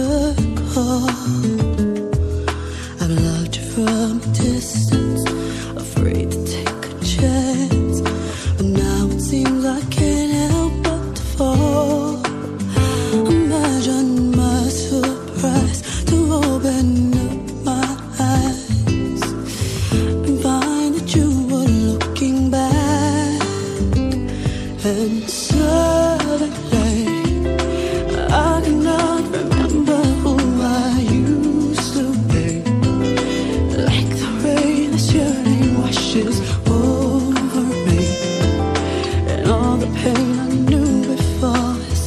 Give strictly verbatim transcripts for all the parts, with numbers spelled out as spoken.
call. I've loved you from a distance, afraid to take a chance, but now it seems I can't help but to fall. Imagine my surprise to open up my eyes and find that you were looking back, and suddenly I cannot remember who I used to be. Like the rain that's yearning washes over me, and all the pain I knew before is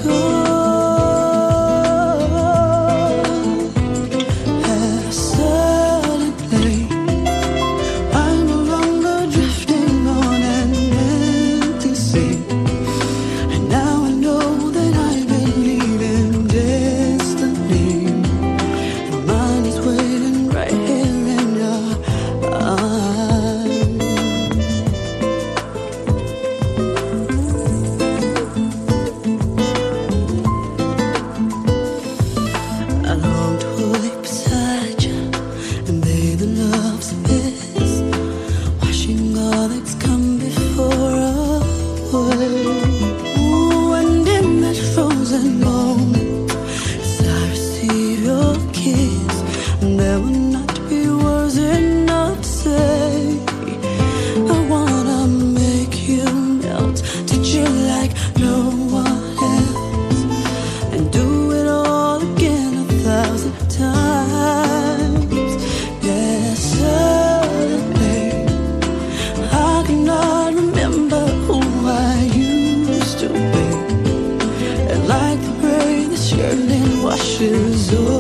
gone. And suddenly I'm no longer drifting on an empty sea, and now I know that I believe in destiny. And mine is waiting right here in your arms. I long to wake beside you and bathe in love's abyss, washing all that's come before away. Ooh, and in that frozen moment, as I receive your kiss, there will not be words enough to say. I wanna make you melt, touch you like no one else, and do it all again a thousand times. Yeah, suddenly I cannot remember who I used to be, and like the rain that yearning washes over